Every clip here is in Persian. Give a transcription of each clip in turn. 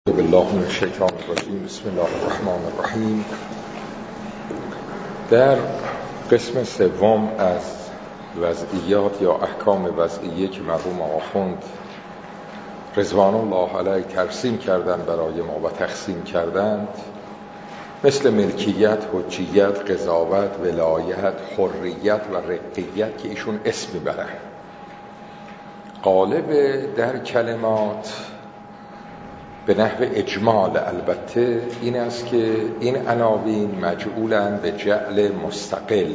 بالله من الشیطان الرجیم. بسم الله الرحمن الرحیم. در قسم سوم از وضعیات یا احکام وضعیه که مرحوم آخوند رضوان الله علیه ترسیم کردند برای ما و تقسیم کردند، مثل ملکیت، حجیت، قضاوت، ولایت، حریت و رقیت که ایشون اسم میبرن، غالب در کلمات به نحو اجمال البته این است که این عناوین مجعولند به جعل مستقل،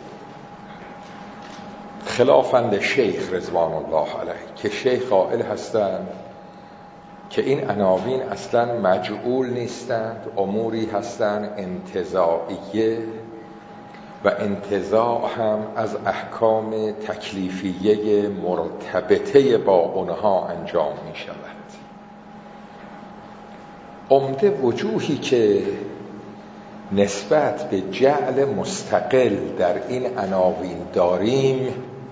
خلافاً لشیخ رضوان الله علیه که شیخ قائل هستند که این عناوین اصلاً مجعول نیستند، اموری هستند انتزاعیه و انتزاع هم از احکام تکلیفیه مرتبطه با اونها انجام می شود. عمده وجوهی که نسبت به جعل مستقل در این عناوین داریم،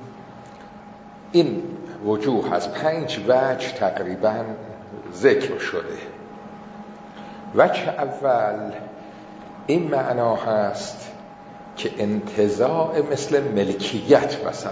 این وجوه از 5 وجه تقریبا ذکر شده. وجه اول این معنا هست که انتزاع مثل ملکیت، مثلا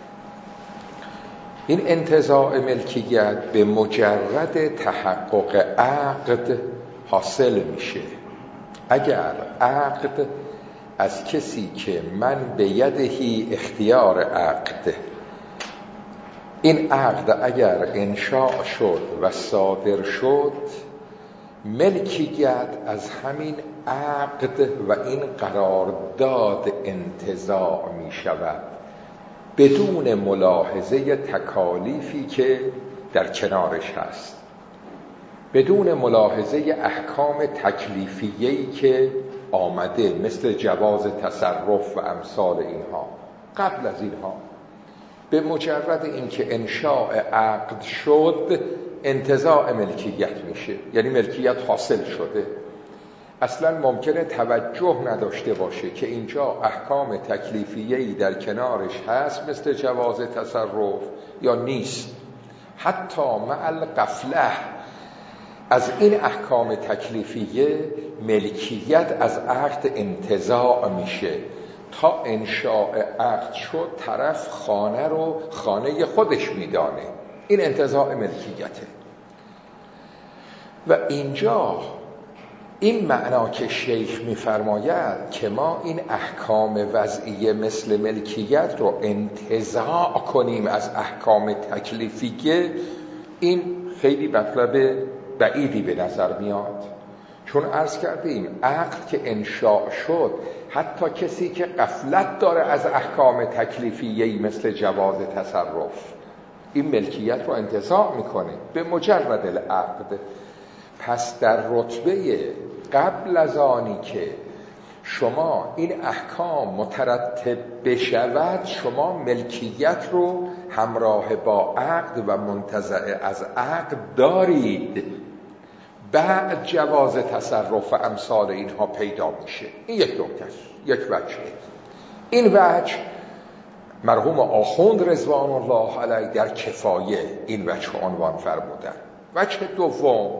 این انتزاع ملکیت به مجرد تحقق عقد حاصل میشه. اگر عقد از کسی که من به یدهی اختیار عقد، این عقد اگر انشاء شد و صادر شد، ملکیت از همین عقد و این قرارداد انتزاع می شود بدون ملاحظه تکالیفی که در کنارش هست، بدون ملاحظه احکام تکلیفیه‌ای که آمده مثل جواز تصرف و امثال اینها. قبل از اینها به مجرد اینکه انشاء عقد شد انتزاع ملکیت میشه، یعنی ملکیت حاصل شده. اصلا ممکنه توجه نداشته باشه که اینجا احکام تکلیفیه‌ای در کنارش هست مثل جواز تصرف یا نیست. حتی مع الغفله از این احکام تکلیفیه ملکیت از عقد انتزاع میشه. تا انشاء عقد شد طرف خانه رو خانه خودش میدانه، این انتزاع ملکیته. و اینجا این معنا که شیخ می‌فرماید که ما این احکام وضعیه مثل ملکیت رو انتزاع کنیم از احکام تکلیفیه، این خیلی مطلب بعیدی به نظر میاد. چون عرض کردیم عقد که انشاء شد، حتی کسی که غفلت داره از احکام تکلیفیه مثل جواز تصرف، این ملکیت رو انتزاع میکنه به مجرد العقد. پس در رتبه قبل از آنی که شما این احکام مترتب بشود، شما ملکیت رو همراه با عقد و منتزع از عقد دارید، بعد جواز تصرف و امثال اینها پیدا میشه. این یک نکته، یک وجه. این وجه مرحوم آخوند رضوان الله علیه در کفایه این وجه عنوان فرمودن. وجه دوم،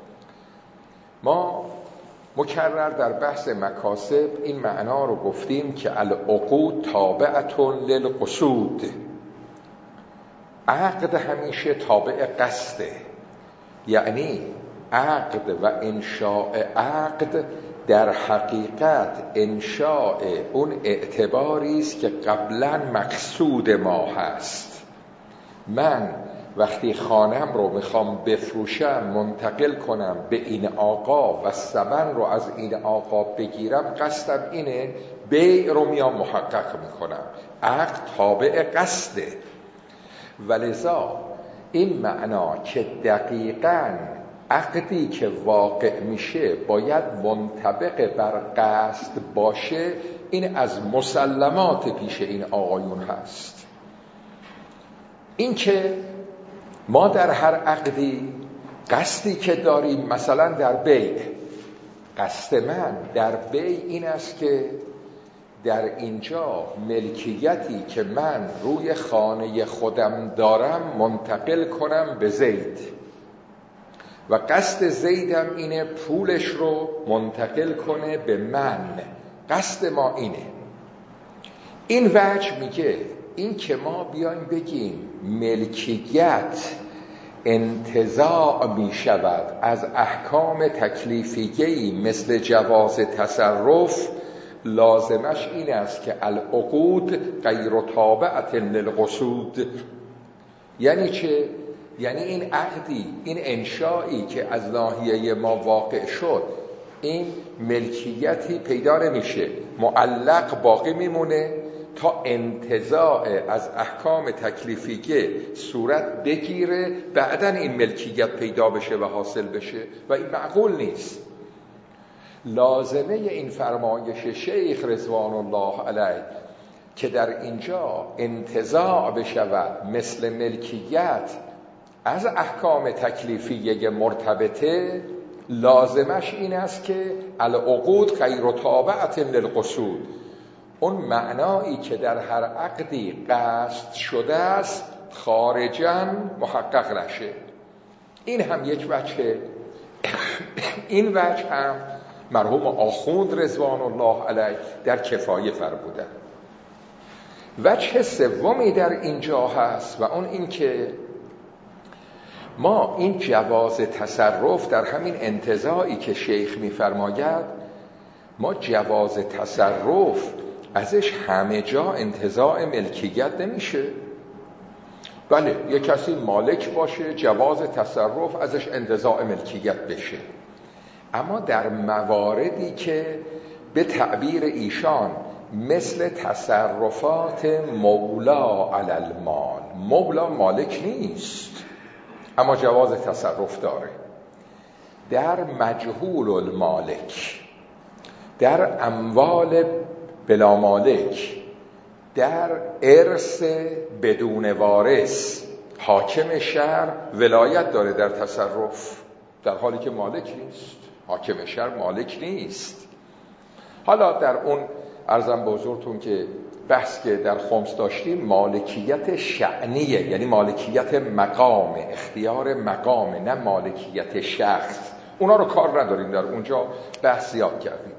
ما مکرر در بحث مکاسب این معنا رو گفتیم که العقود تابعتون للقصود، عقد همیشه تابع قصده. یعنی عقد و انشاء عقد در حقیقت انشاء اون اعتباری است که قبلا مقصود ما هست. من وقتی خانم رو میخوام بفروشم، منتقل کنم به این آقا و ثمن رو از این آقا بگیرم، قصدم اینه، بیع رو میام محقق میکنم، عقد تابع قصده. ولذا این معنا که دقیقاً عقدی که واقع میشه باید منطبق بر قصد باشه، این از مسلمات پیش این آقایون هست. این که ما در هر عقدی قصدی که داریم، مثلا در بیع، قصد من در بیع این است که در اینجا ملکیتی که من روی خانه خودم دارم منتقل کنم به زید و قصد زیدم اینه پولش رو منتقل کنه به من، قصد ما اینه. این وجه میگه این که ما بیایم بگیم ملکیت انتزاع می شود از احکام تکلیفیه‌ای مثل جواز تصرف، لازمش این است که العقود غیر تابعة للقصود. یعنی چه؟ یعنی این عقدی، این انشایی که از ناحیه ما واقع شد، این ملکیتی پیدا نمیشه، معلق باقی میمونه تا انتزاع از احکام تکلیفیه صورت بگیره، بعدن این ملکیت پیدا بشه و حاصل بشه و این معقول نیست. لازمه این فرمایش شیخ رضوان الله علیه که در اینجا انتزاع بشود مثل ملکیت از احکام تکلیفیه مرتبطه، لازمش این است که العقود غیر تابعة للقصود، اون معنایی که در هر عقدی قصد شده است خارجاً محقق نشه. این هم یک وجه. این وجه هم مرحوم آخوند رضوان الله علیه در کفایه فرمودند. وجه سومی در اینجا هست و اون این که ما این جواز تصرف در همین انتزاعی که شیخ می‌فرماید، ما جواز تصرف ازش همه جا انتزاع ملکیت نمیشه. بله یک کسی مالک باشه جواز تصرف ازش انتزاع ملکیت بشه، اما در مواردی که به تعبیر ایشان مثل تصرفات مولا علی المال، مولا مالک نیست اما جواز تصرف داره، در مجهول المالک، در اموال بلا مالک، در ارث بدون وارث، حاکم شهر ولایت داره در تصرف در حالی که مالک نیست. حاکم شهر مالک نیست. حالا در اون عرضم به حضورتون که بحث که در خمس داشتیم مالکیت شأنیه، یعنی مالکیت مقام، اختیار مقام، نه مالکیت شخص. اونا رو کار نداریم، در اونجا بحث زیاد کردیم.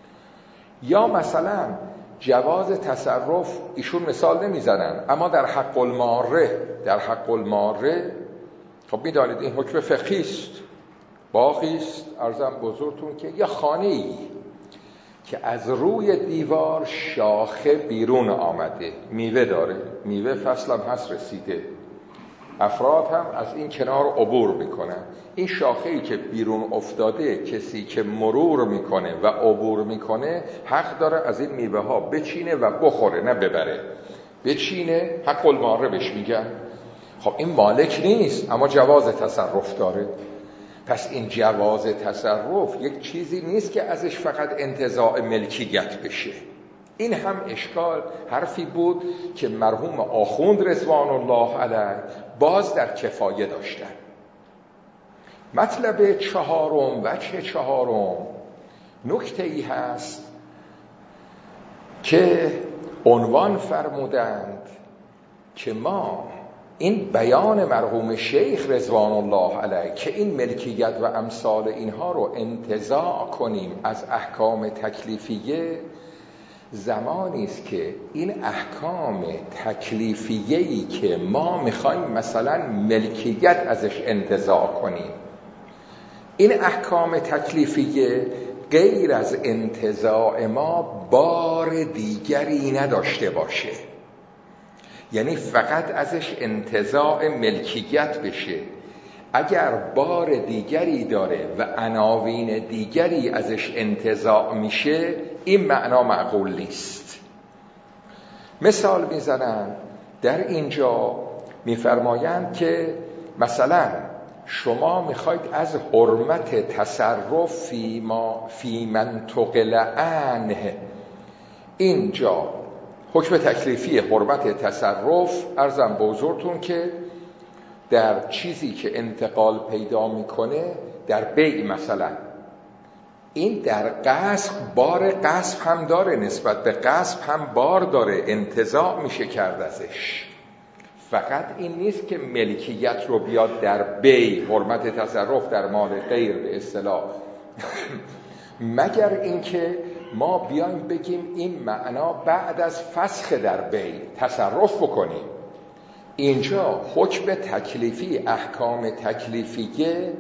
یا مثلا جواز تصرف ایشون مثال نمیزنن، اما در حق الماره، در حق الماره خب میدانید این حکم فقهی است. باغی است عرضم بزرگتون که یه خانه‌ای که از روی دیوار شاخه بیرون آمده، میوه داره، میوه فصلم هست رسیده، افراد هم از این کنار عبور میکنن. این شاخه‌ای که بیرون افتاده کسی که مرور میکنه و عبور میکنه حق داره از این میوه ها بچینه و بخوره، نه ببره، بچینه، حق الماره بهش میگن. خب این مالک نیست اما جواز تصرف داره. پس این جواز تصرف یک چیزی نیست که ازش فقط انتزاع ملکیت بشه. این هم اشکال حرفی بود که مرحوم آخوند رضوان الله علیه باز در کفایه داشتن. مطلب چهارم، وجه چهارم، نکته‌ای هست که عنوان فرمودند که ما این بیان مرحوم شیخ رضوان الله علیه که این ملکیت و امثال اینها رو انتزاع کنیم از احکام تکلیفیه، زمانی است که این احکام تکلیفیه‌ای که ما میخوایم مثلا ملکیت ازش انتزاع کنیم، این احکام تکلیفیه غیر از انتزاع ما بار دیگری نداشته باشه، یعنی فقط ازش انتزاع ملکیت بشه. اگر بار دیگری داره و عناوین دیگری ازش انتزاع میشه، این معنا معقول نیست. مثال میزنن در اینجا، میفرمایند که مثلا شما میخواید از حرمت تصرف فی من تقل عنه، اینجا حکم تکلیفی حرمت تصرف عرضم به حضورتون که در چیزی که انتقال پیدا میکنه، در بیع مثلا، این در غصب بار غصب هم داره، نسبت به غصب هم بار داره، انتزاع میشه کرد ازش. فقط این نیست که ملکیت رو بیاد در بی، حرمت تصرف در مال غیر به اصطلاح مگر اینکه ما بیایم بگیم این معنا بعد از فسخ در بی تصرف بکنیم. اینجا حکم تکلیفی، احکام تکلیفیه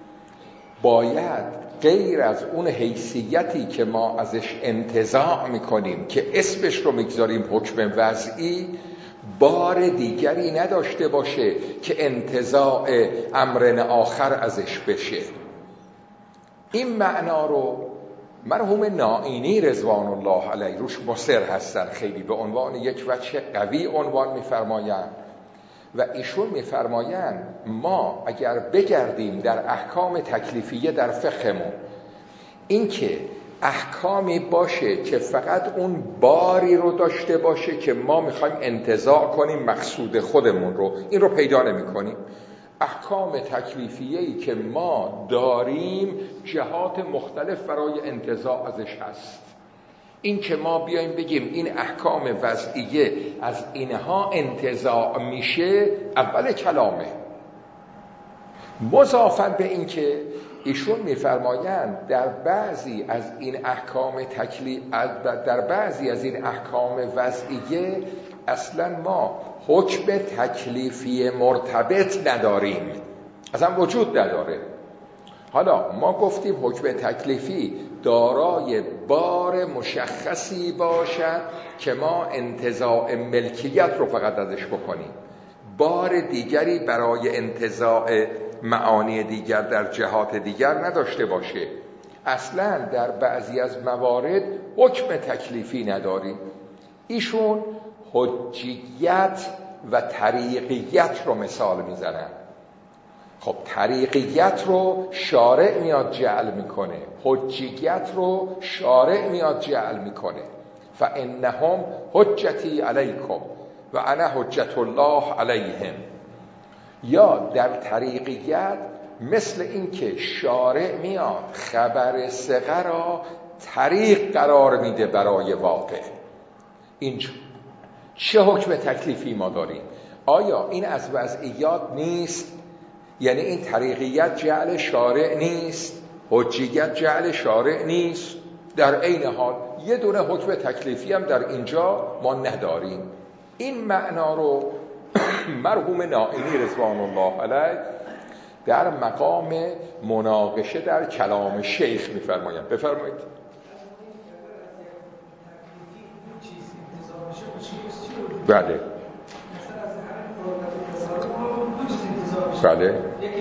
باید غیر از اون حیثیتی که ما ازش انتزاع میکنیم که اسمش رو میگذاریم حکم وضعی، بار دیگری نداشته باشه که انتزاع امرن آخر ازش بشه. این معنا رو مرحوم نائینی رضوان الله علیه روش مصر هستن، خیلی به عنوان یک وجه قوی عنوان میفرمایند و ایشون میفرمایند ما اگر بگردیم در احکام تکلیفیه در فقهمون، این که احکامی باشه که فقط اون باری رو داشته باشه که ما میخوایم انتزاع کنیم مقصود خودمون رو، این رو پیدا نمی کنیم. احکام تکلیفیه‌ای که ما داریم جهات مختلف برای انتزاع ازش هست. این که ما بیایم بگیم این احکام وضعیه از اینها انتزاع میشه اول کلامه. مضافاً به این که ایشون میفرمایند در بعضی از این احکام وضعیه اصلا ما حکم تکلیفی مرتبط نداریم، اصلا وجود نداره. حالا ما گفتیم حکم تکلیفی دارای بار مشخصی باشد که ما انتزاع ملکیت رو فقط ازش بکنیم، بار دیگری برای انتزاع معانی دیگر در جهات دیگر نداشته باشه. اصلا در بعضی از موارد حکم تکلیفی نداریم. ایشون حجیت و طریقیت رو مثال میزنن. خب طریقیت رو شارع میاد جعل میکنه، حجیت رو شارع میاد جعل میکنه. فانهم حجتی علیکم و انا حجت الله علیهم. یا در طریقیت مثل این که شارع میاد خبر ثقه را طریق قرار میده برای واقع. اینجا چه حکم تکلیفی ما داریم؟ آیا این از وضعیات نیست؟ یعنی این طریقیت جعل شارع نیست، حجیت جعل شارع نیست، در عین حال یه دونه حکم تکلیفی هم در اینجا ما نداریم. این معنا رو مرحوم نائینی رضوان الله علیه در مقام مناقشه در کلام شیخ میفرمایند. بفرمایید. بله بله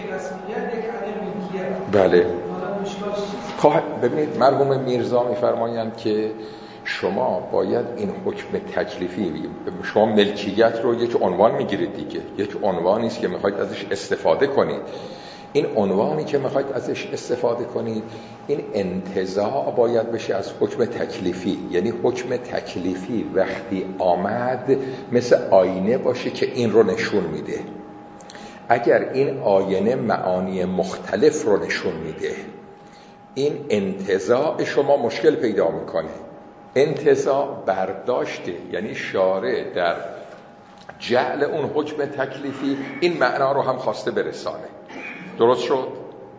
بله. ببینید مرحوم میرزا میفرمایند که شما باید این حکم تکلیفی، شما ملکیت رو یک عنوان میگیرید دیگه، یک عنوانی است که میخواید ازش استفاده کنید. این عنوانی که میخواید ازش استفاده کنید این انتزاع باید بشه از حکم تکلیفی. یعنی حکم تکلیفی وقتی آمد مثل آینه باشه که این رو نشون میده. اگر این آینه معانی مختلف رو نشون میده، این انتزاع شما مشکل پیدا میکنه. انتزاع برداشته، یعنی شارع در جعل اون حکم تکلیفی این معنا رو هم خواسته برسانه. درست شد؟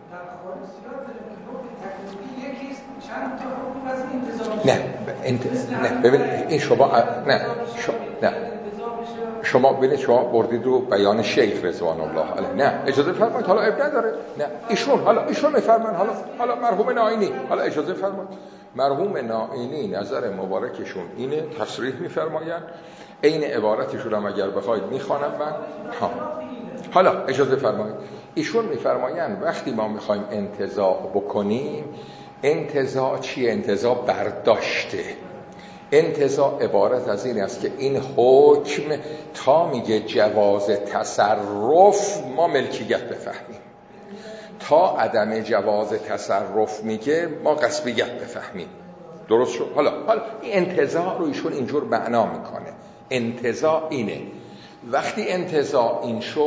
نه ببینید این شما ببینید شما بردید رو بیان شیخ رضوان الله علیه. نه اجازه فرمایید، حالا اب نداره. نه ایشون میفرمایند، حالا مرحوم نائینی، حالا اجازه فرمایید. مرحوم نائینی نظر مبارکشون اینه، تصریح میفرمایند. عین عبارتشون هم اگر بخواید میخوانم من. حالا اجازه فرمایید. ایشون میفرمایند وقتی ما میخوایم انتزاع بکنیم، انتزاع چیه؟ انتزاع برداشته. انتزاع عبارت از این است که این حکم تا میگه جواز تصرف ما ملکیت بفهمیم، تا عدم جواز تصرف میگه ما غصبیت بفهمیم. درست شد؟ حالا این انتزاع رو ایشون اینجور معنا میکنه. انتزاع اینه. وقتی انتزاع این شد،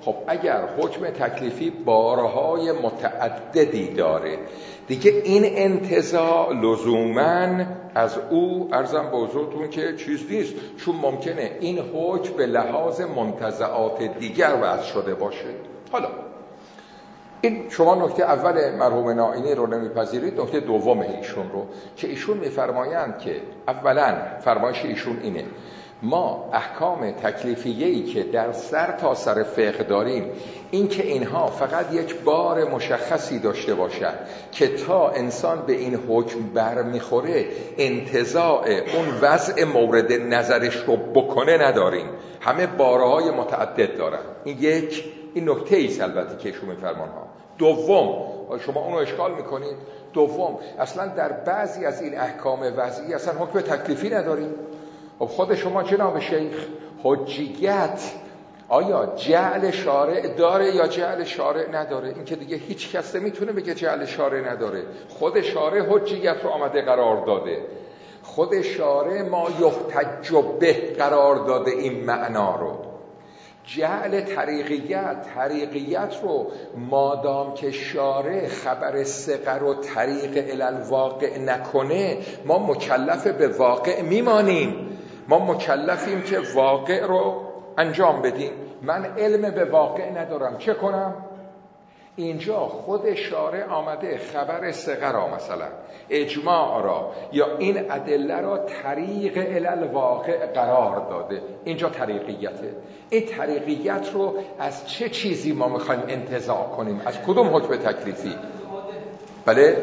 خب اگر حکم تکلیفی بارهای متعددی داره دیگه این انتزاع لزوماً از او عرضم به حضورتون که چیز نیست، چون ممکنه این حکم به لحاظ منتزعات دیگر وضع شده باشه. حالا این شما نکته اول مرحوم نائینی رو نمیپذیرید، نکته دوم ایشون رو که ایشون میفرمایند که اولا فرمایش ایشون اینه ما احکام تکلیفیه‌ای که در سر تا سر فقه داریم این که اینها فقط یک بار مشخصی داشته باشند که تا انسان به این حکم برمیخوره انتزاع اون وضع مورد نظرش رو بکنه نداریم، همه بارهای متعدد دارن. این نکته ایست البته که ایشون میفرمان ها. دوم، شما اونو اشکال میکنید. دوم، اصلا در بعضی از این احکام وضعی اصلا حکم تکلیفی نداریم. خود شما جناب شیخ حجیت آیا جعل شارع داره یا جعل شارع نداره؟ این که دیگه هیچ کس نمیتونه بگه جعل شارع نداره. خود شارع حجیت رو آمده قرار داده، خود شارع ما یحتج به قرار داده این معنا رو. جعل طریقیت رو مادام که شارع خبر ثقه رو طریق الالواقع نکنه ما مکلف به واقع میمانیم، ما مکلفیم که واقع رو انجام بدیم. من علم به واقع ندارم، چه کنم؟ اینجا خود شارع آمده خبر ثقه را مثلا اجماع را یا این ادله را طریق الالواقع قرار داده، اینجا طریقیته. این طریقیت رو از چه چیزی ما میخوایم انتزاع کنیم؟ از کدوم حکم تکلیفی؟ بله؟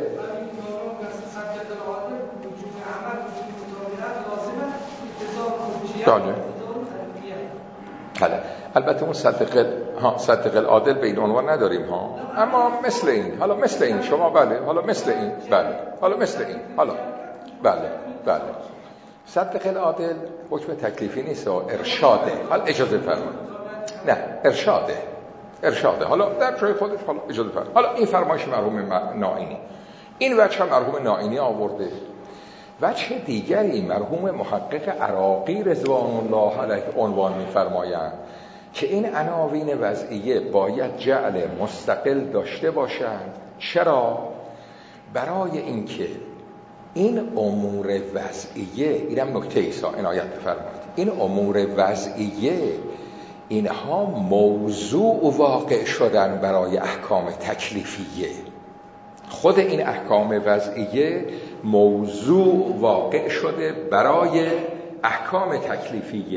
بله. البته اون صدق العادل به این عنوان نداریم ها، اما مثل این، حالا مثل این شما بله، حالا مثل این بله، حالا مثل این حالا بله صدق العادل حکم تکلیفی نیست، ارشاده. حالا اجازه فرمایید، نه ارشاده حالا در جای خودش، حالا اجازه فرمایید. حالا این فرمایش مرحوم نائینی، این وجه مرحوم نائینی آورده. وجه دیگری مرحوم محقق عراقی رضوان الله علیه عنوان می‌فرمایند که این عناوین وضعیه باید جعل مستقل داشته باشند. چرا؟ برای اینکه این امور وضعیه، اینم نکته ایست عنایت بفرمایید، این امور وضعیه اینها موضوع واقع شدن برای احکام تکلیفیه. خود این احکام وضعیه موضوع واقع شده برای احکام تکلیفیه.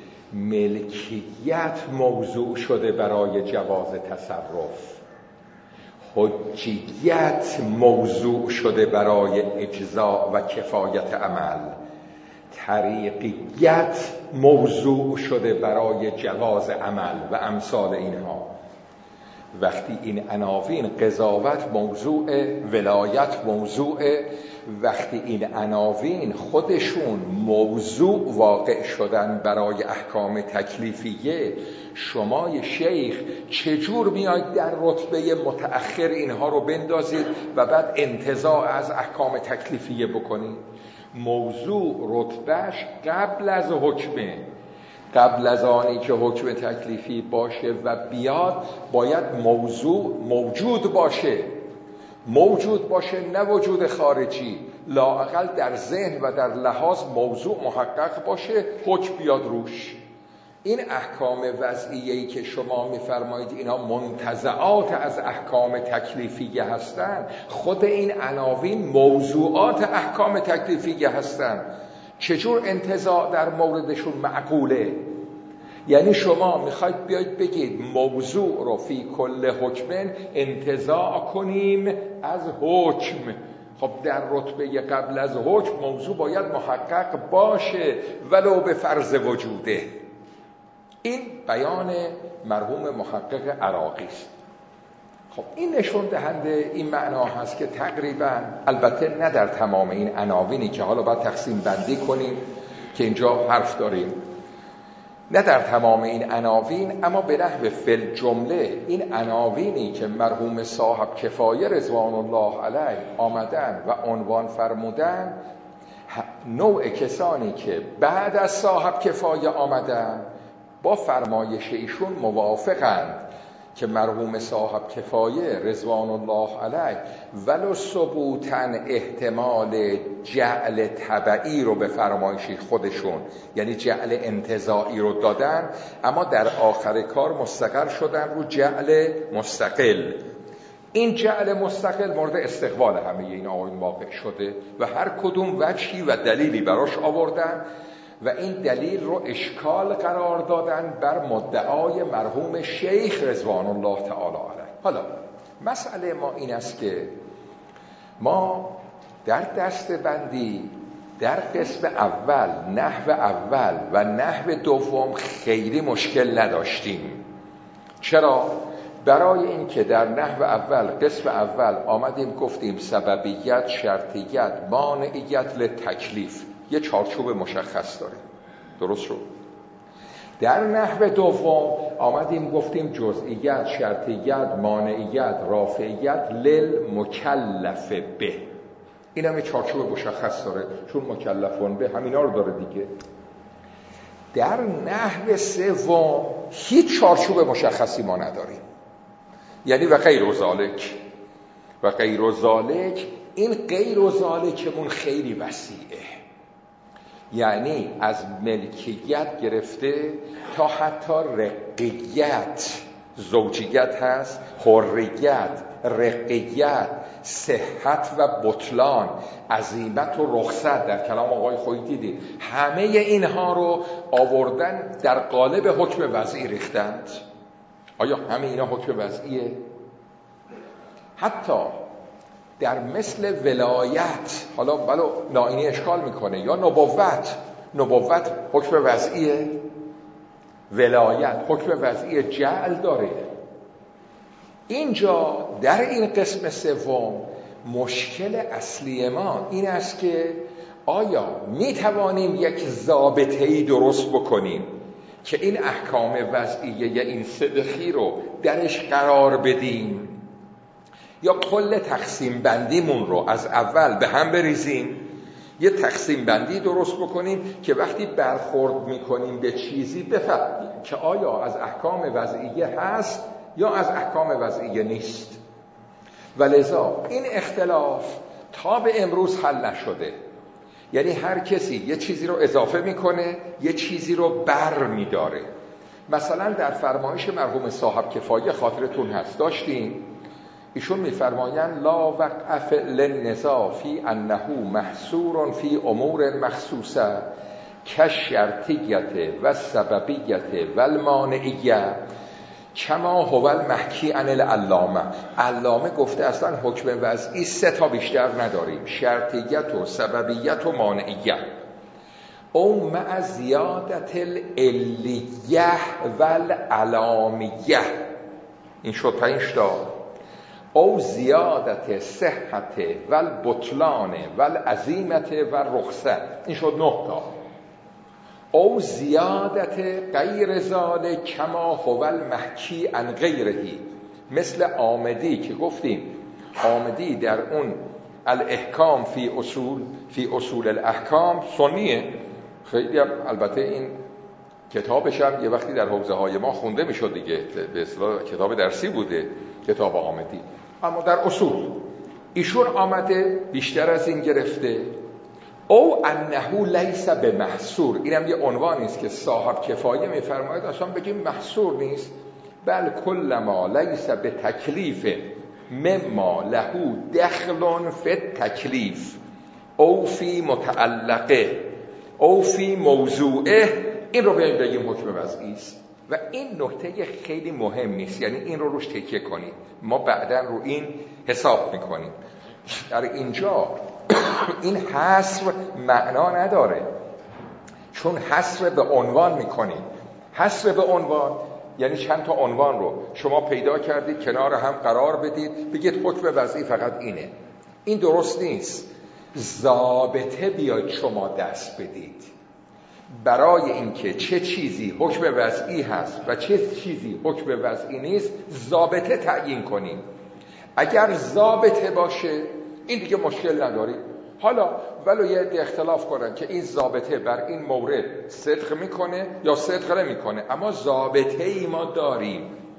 ملکیت موضوع شده برای جواز تصرف، حجیت موضوع شده برای اجزاء و کفایت عمل، طریقیت موضوع شده برای جواز عمل و امثال اینها. وقتی این عناوین قضاوت موضوع، ولایت موضوع، وقتی این عناوین خودشون موضوع واقع شدن برای احکام تکلیفیه، شما شیخ چجور میاید در رتبه متأخر اینها رو بندازید و بعد انتزاع از احکام تکلیفیه بکنید؟ موضوع رتبهش قبل از حکمه، قبل از آنی که حکم تکلیفی باشه و بیاد باید موضوع موجود باشه، نه وجود خارجی، لااقل در ذهن و در لحاظ موضوع محقق باشه، حکم بیاد روش. این احکام وضعیه‌ای که شما میفرمایید اینا منتزعات از احکام تکلیفیه هستند، خود این عناوین موضوعات احکام تکلیفیه هستند. چجور انتزاع در موردشون معقوله؟ یعنی شما میخواید بیاید بگید موضوع رو فی کل حکم انتزاع کنیم از حکم. خب در رتبه قبل از حکم موضوع باید محقق باشه ولو به فرض وجوده. این بیان مرحوم محقق عراقی است. خب این نشون دهنده این معنا هست که تقریبا، البته نه در تمام این عناوینی که حالا باید تقسیم بندی کنیم که اینجا حرف داریم، نه در تمام این عناوین، اما به نحو فل جمله این عناوینی که مرحوم صاحب کفایه رضوان الله علیه آمدن و عنوان فرمودن، نوع کسانی که بعد از صاحب کفایه آمدن با فرمایش ایشون موافقند که مرحوم صاحب کفایه رضوان الله علیه ولو ثبوتن احتمال جعل تبعی رو به فرمایشی خودشون، یعنی جعل انتزاعی رو دادن، اما در آخر کار مستقر شدن رو جعل مستقل. این جعل مستقل مورد استقبال همه این آقایون واقع شده و هر کدوم وجهی و دلیلی براش آوردن و این دلیل رو اشکال قرار دادن بر مدعای مرحوم شیخ رضوان الله تعالی علیه. حالا مسئله ما این است که ما در دسته‌بندی در قسم اول، نحو اول و نحو دوم خیلی مشکل نداشتیم. چرا؟ برای اینکه در نحو اول، قسم اول آمدیم گفتیم سببیت، شرطیت، مانعیت لتکلیف، یه چارچوب مشخص داره. درست شد؟ در نحو دوم آمدیم گفتیم جزئیت، شرطیت، مانعیت، رافعیت للمکلف به. این هم یه چارچوب مشخص داره، چون مکلفون به همینا رو داره دیگه. در نحو سوم هیچ چارچوب مشخصی ما نداریم، یعنی و غیر و ذالک و غیر و ذالک. این غیر و ذالکمون خیلی وسیعه، یعنی از ملکیت گرفته تا حتی رقیت، زوجیت هست، حریت، رقیت، صحت و بطلان، عزیمت و رخصت، در کلام آقای خویی دیدید همه اینها رو آوردن در قالب حکم وضعی ریختند. آیا همه اینا حکم وضعیه؟ حتی در مثل ولایت، حالا بلو نائینی اشکال میکنه، یا نبوت حکم وضعیه، ولایت حکم وضعی جعل داره. اینجا در این قسم سوم مشکل اصلی ما این است که آیا میتوانیم یک ضابطه‌ای درست بکنیم که این احکام وضعیه یا این صدقی رو درش قرار بدیم، یا کل تقسیم بندیمون رو از اول به هم بریزیم، یه تقسیم بندی درست بکنیم که وقتی برخورد میکنیم به چیزی بفهمیم که آیا از احکام وضعیه هست یا از احکام وضعیه نیست. ولذا این اختلاف تا به امروز حل نشده، یعنی هر کسی یه چیزی رو اضافه میکنه، یه چیزی رو بر میداره. مثلا در فرمایش مرحوم صاحب کفایه خاطرتون هست داشتیم، ایشون میفرمایند لا وقع فعل النزاع فی انه محصور فی امور مخصوصه کالشرطیت و سببیت و المانعیه کما هو المحکی عن العلامه. علامه گفته اصلا حکم وضعی 3 تا بیشتر نداریم، شرطیت و سببیت و مانعیه. او مع زیادت العلیه و العلامیه. این شد 5 تا. او زیادت صحت و البطلان و العزیمت و رخصت. این شد 9 تا. او زیادت غیر ذالک کما هو المحکی عن غیرهی، مثل آمدی که گفتیم آمدی در اون الاحکام فی اصول الاحکام سنیه. خیلی هم البته این کتابش هم یه وقتی در حوزه های ما خونده میشد دیگه، به اصطلاح کتاب درسی بوده کتاب آمدی، اما در اصول ایشون آمده بیشتر از این گرفته. او انه لیس بمحصور، اینم یه عنوانی است که صاحب کفایه میفرماید اصلا بگیم محصور نیست، بل کل ما لیس بتکلیف مما له دخل فی التکلیف او فی متعلقه او فی موضوعه، این رو بگیم حکم وضعی است. و این نکته خیلی مهمی است، یعنی این رو روش تکیه کنید، ما بعداً رو این حساب میکنیم. در اینجا این حصر معنا نداره، چون حصر به عنوان میکنید. حصر به عنوان یعنی چند تا عنوان رو شما پیدا کردید کنار هم قرار بدید بگید حکم وضعی فقط اینه. این درست نیست. ضابطه بیاید شما دست بدید برای اینکه چه چیزی حکم وضعی هست و چه چیزی حکم وضعی نیست، ضابطه تعیین کنیم. اگر ضابطه باشه این دیگه مشکل نداری. حالا ولو یه عده اختلاف کنن که این ضابطه بر این مورد صدق میکنه یا صدق نمیکنه، اما ضابطه ای ما داریم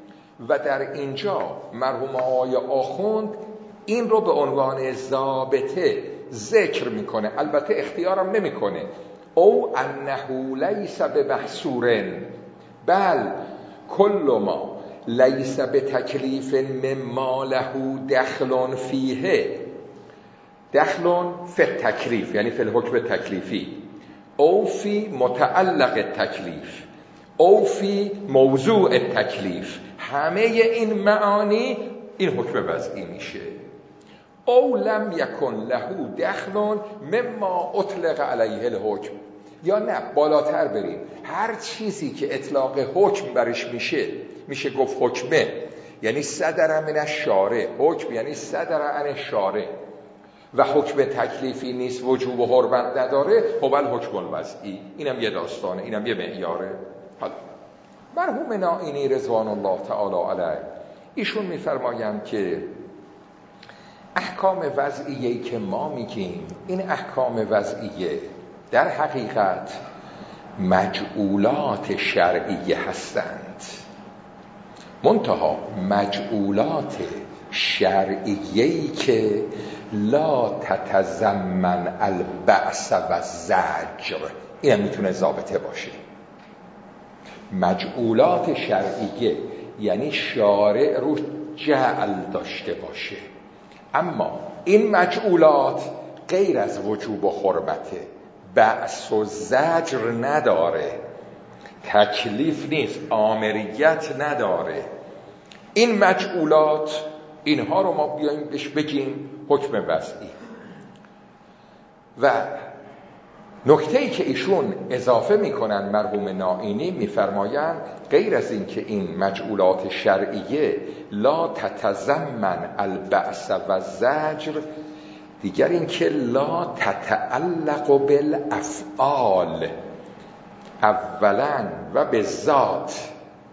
و در اینجا مرحوم آقای آخوند این رو به عنوان ضابطه ذکر میکنه، البته اختیارم نمیکنه. او انه لیس بمحصور بل کل ما لیس بتکلیف مما له دخل فیه، دخل فی التکلیف یعنی فی الحکم تکلیفی، او فی متعلق تکلیف، او فی موضوع تکلیف، همه این معانی این حکم وضعی میشه. او لم یکن له دخل مما اطلق علیه الحکم، یا نه بالاتر بریم، هر چیزی که اطلاق حکم برش میشه گفت حکمه، یعنی صدر من الشارع، حکم یعنی صدر عن الشارع و حکم تکلیفی نیست، وجوب و حرمت نداره، هو الحکم الوضعی. اینم یه داستانه، اینم یه معیاره. حالا مرحوم نائینی رضوان الله تعالی علیه ایشون میفرمایند که احکام وضعیه‌ای که ما میگیم، این احکام وضعیه در حقیقت مجعولات شرعیه هستند، منتها مجعولات شرعیه‌ای که لا تتضمن البأس و الزجر، این هم میتونه ضابطه باشه. مجعولات شرعیه یعنی شارع رو جعل داشته باشه، اما این مجعولات غیر از وجوب و حرمته، بأس و زجر نداره، تکلیف نیست، آمریت نداره. این مجعولات، اینها رو ما بیاییم بهش بگیم حکم وضعی. و نکته‌ای که ایشون اضافه میکنن مرحوم نائینی میفرمایند غیر از این که این مجعولات شرعیه لا تتضمن البأس و الزجر، دیگر این که لا تتعلق بالافعال اولا و بالذات،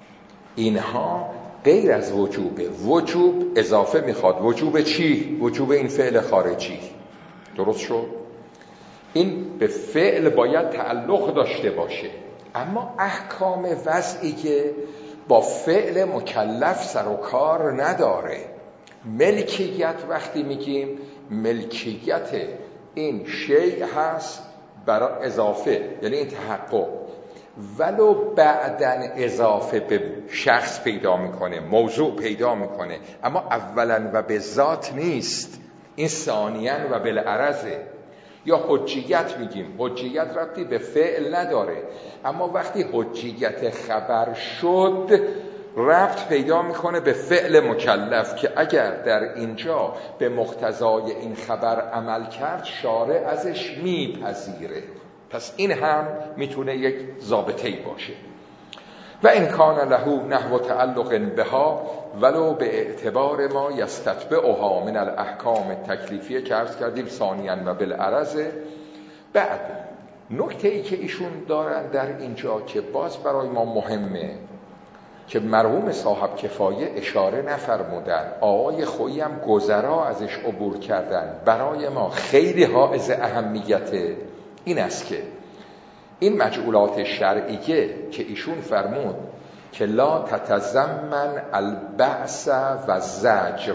اینها غیر از وجوب اضافه میخواد. وجوب چی؟ وجوب این فعل خارجی، درست شد؟ این به فعل باید تعلق داشته باشه، اما احکام وضعی که با فعل مکلف سر و کار نداره. ملکیت وقتی میگیم ملکیت این شیء هست برای اضافه، یعنی این تحقق، ولو بعدن اضافه به شخص پیدا میکنه، موضوع پیدا میکنه، اما اولا و به ذات نیست، این ثانیاً و بالعرضه. یا حجیت میگیم، حجیت ربطی به فعل نداره، وقتی وقتی حجیت خبر شد ربط پیدا میکنه به فعل مکلف که اگر در اینجا به مقتضای این خبر عمل کرد شارع ازش میپذیره. پس این هم میتونه یک ضابطه‌ای باشه. و ان کان له نحو تعلق بها ولو به اعتبار ما یستتبعها من الاحکام تکلیفیه که عرض کردیم ثانیاً و بالعرض. بعد نکته‌ای که ایشون دارن در اینجا که باز برای ما مهمه که مرحوم صاحب کفایه اشاره نفرمودن، آقای خویی هم گذرا ازش عبور کردن، برای ما خیلی حائز اهمیته، این است که این مجعولات شرعیه که ایشون فرمود که لا تتضمن البأس و الزجر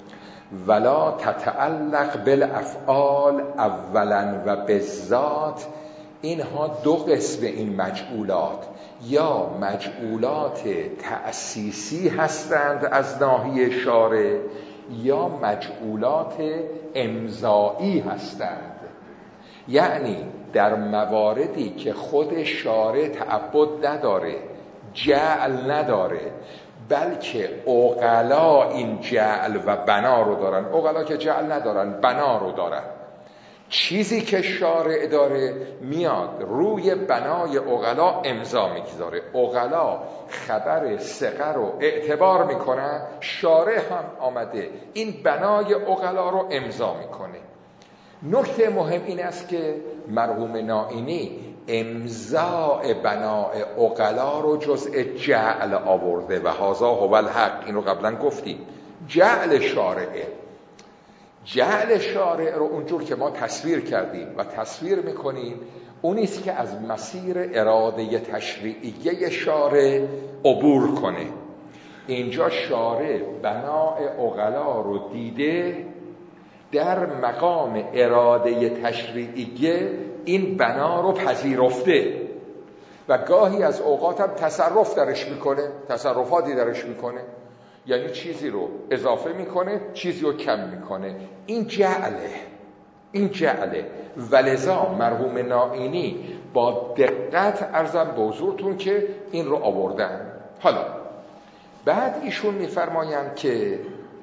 ولا تتعلق بالافعال اولا و بالذات، اینها دو قسم این مجعولات، یا مجعولات تأسیسی هستند از ناحیه شارع یا مجعولات امضایی هستند. یعنی در مواردی که خود شارع تعبد نداره، جعل نداره، بلکه عقلا این جعل و بنا رو دارن. عقلا که جعل ندارن، بنا رو دارن. چیزی که شارع داره میاد روی بنای عقلا امضا میگذاره. عقلا خبر ثقه رو اعتبار میکنن، شارع هم آمده این بنای عقلا رو امضا میکنه. نکته مهم این است که مرحوم نائینی امضاء بنای عقلا رو جزء جعل آورده و هذا هو الحق. این رو قبلا گفتیم. جعل شارع رو اونجور که ما تصویر کردیم و تصویر میکنیم اونیست که از مسیر اراده تشریعیه شارع عبور کنه. اینجا شارع بناء عقلا رو دیده، در مقام اراده تشریعیه این بنا رو پذیرفته و گاهی از اوقات هم تصرف درش میکنه، تصرفاتی درش میکنه، یعنی چیزی رو اضافه میکنه، چیزی رو کم میکنه. این جعله. ولذا مرحوم نائینی با دقت عرضم به حضورتون که این رو آوردن. حالا بعد ایشون میفرمایند که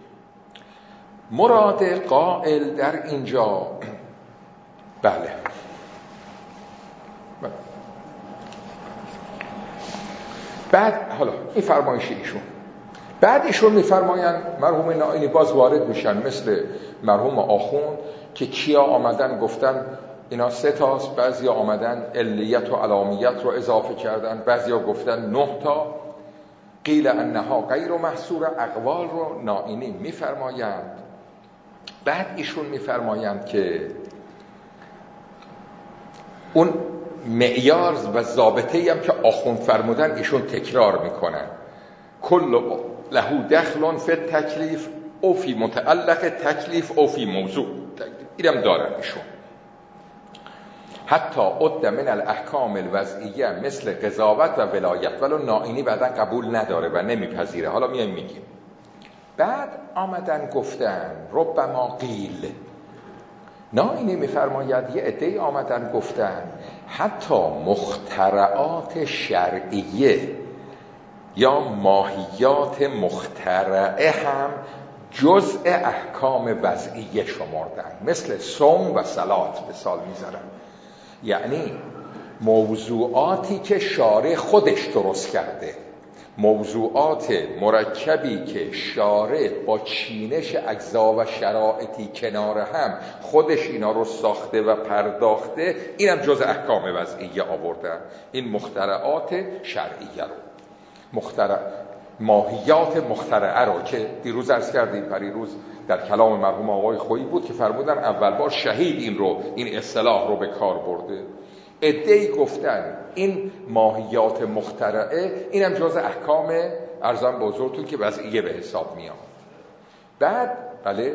مراد قائل در اینجا بله بعد حالا این فرمایش ایشون، بعد ایشون میفرمایند مرحوم نائینی باز وارد میشن مثل مرحوم آخوند که کیا آمدن گفتن اینا 3 تاست، بعضیا آمدن علیت و علامیت رو اضافه کردن، بعضیا گفتن 9 تا، قیل انها غیر محصور، اقوال رو نائینی میفرمایند. بعد ایشون میفرمایند که اون معیار و ضابطه‌ای هم که آخوند فرمودن ایشون تکرار میکنن، کل له دخل فی التکلیف او فی متعلق تکلیف او فی موضوع، اینم دارن ایشون. حتی عد من الاحکام الوضعیه مثل قضاوت و ولایت، ولو نائینی بعدا قبول نداره و نمیپذیره. حالا میگیم بعد آمدن گفتن ربما قیل، نائینی میفرماید یه عده‌ای آمدن گفتن حتی مخترعات شرعیه یا ماهیات مخترعه هم جزء احکام وضعیه شمردن، مثل صوم و صلات مثال میذارن. یعنی موضوعاتی که شارع خودش درست کرده، موضوعات مرکبی که شارع با چینش اجزا و شرایطی کنار هم خودش اینا رو ساخته و پرداخته، اینم جز احکام وضعیه آوردن. این مخترعات شرعیه رو، ماهیات مخترعه رو که دیروز عرض کردیم، پریروز در کلام مرحوم آقای خویی بود که فرمودن اول بار شهید این اصطلاح رو به کار برده. عده‌ای گفتن این ماهیات مخترعه اینم جز احکام ارزان بزرگتون که وضعیه به حساب میاد. بعد بله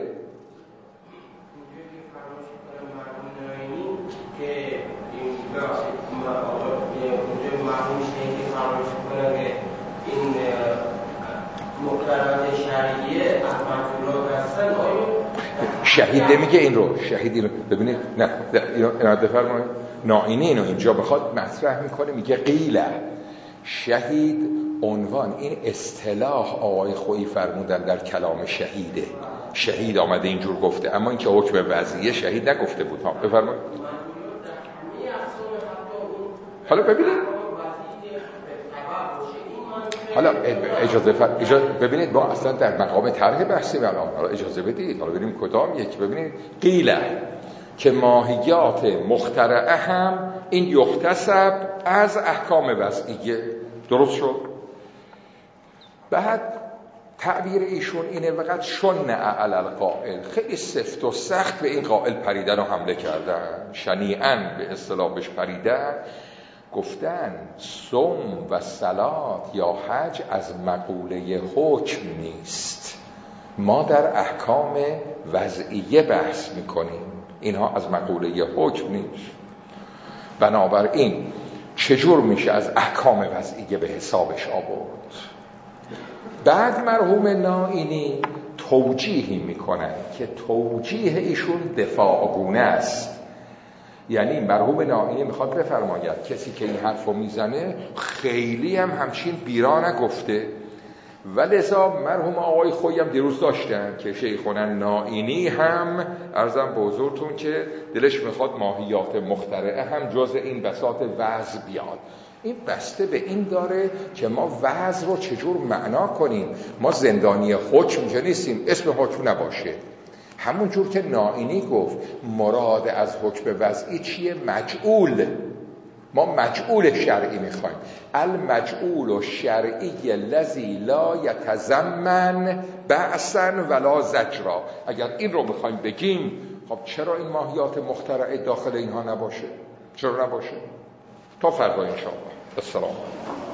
شهید نمیگه این رو، شهید این رو ببینید، نه اینو بفرمایید. نائینی اینو اینجا بخواد مطرح میکنه، میگه قیله شهید عنوان، این اصطلاح آقای خویی فرمودن در کلام شهیده، شهید آمده اینجور گفته، اما این که حکم وضعیه شهید نگفته بود. ها بفرمایید. حالا ببینید، حالا اجازه ببینید، ما اصلا در مقام طرح بحثیم الان، حالا اجازه بدید، حالا بریم کدام یک. ببینید قیله که ماهیات مخترعه هم این یحتسب از احکام وضعیه، درست شد. بعد تعبیر ایشون اینه وقت شنع علی القائل، خیلی سفت و سخت به این قائل پریدن و حمله کردن، شنیعاً به اصطلاح بهش پریدن، گفتن صوم و صلات یا حج از مقوله حکم نیست، ما در احکام وضعیه بحث میکنیم، اینها از مقوله حکم نیست. بنابراین چجور میشه از احکام وضعیه به حسابش آورد؟ بعد مرحوم نائینی توجیهی میکنن که توجیه ایشون دفاعگونه است. یعنی مرحوم نائینی میخواد بفرماید کسی که این حرف رو میزنه خیلی هم همچین بیرا نگفته، ولذا مرحوم آقای خویی هم دیروز داشتن که شیخنا نائینی هم عرضم به حضورتون که دلش میخواد ماهیات مخترعه هم جز این بساط وضع بیاد. این بسته به این داره که ما وضع رو چجور معنا کنیم. ما زندانی حکم که نیستیم، اسم حکم نباشه. همون جور که نائینی گفت مراد از حکم وضعی چیه؟ مجعول. ما مجعول شرعی میخوایم. المجعول الشرعی الذی لا یتضمن بأسا ولا زجرا. اگر این رو میخوایم بگیم، خب چرا این ماهیات مخترعه داخل اینها نباشه؟ چرا نباشه؟ تا فردا انشاءالله. السلام علیکم.